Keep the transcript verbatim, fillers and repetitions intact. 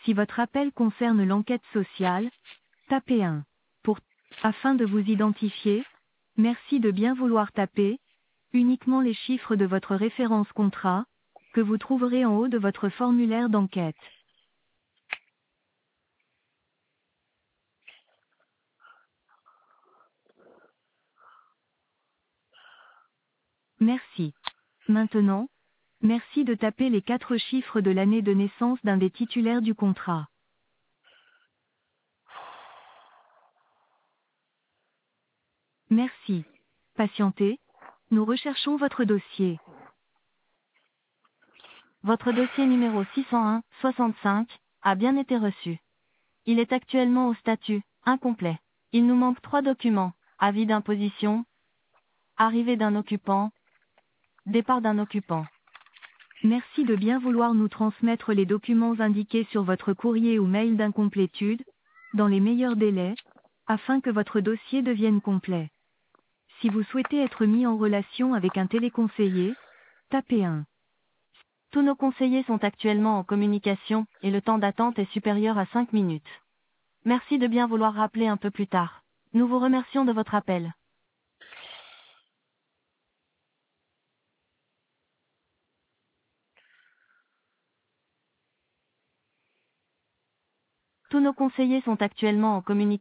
Si votre appel concerne l'enquête sociale, tapez un. Pour afin de vous identifier, merci de bien vouloir taper uniquement les chiffres de votre référence contrat, que vous trouverez en haut de votre formulaire d'enquête. Merci. Maintenant, merci de taper les quatre chiffres de l'année de naissance d'un des titulaires du contrat. Merci. Patientez, nous recherchons votre dossier. Votre dossier numéro six cent un soixante-cinq a bien été reçu. Il est actuellement au statut incomplet. Il nous manque trois documents: avis d'imposition, arrivée d'un occupant, départ d'un occupant. Merci de bien vouloir nous transmettre les documents indiqués sur votre courrier ou mail d'incomplétude, dans les meilleurs délais, afin que votre dossier devienne complet. Si vous souhaitez être mis en relation avec un téléconseiller, tapez un. Tous nos conseillers sont actuellement en communication, et le temps d'attente est supérieur à cinq minutes. Merci de bien vouloir rappeler un peu plus tard. Nous vous remercions de votre appel. Tous nos conseillers sont actuellement en communication.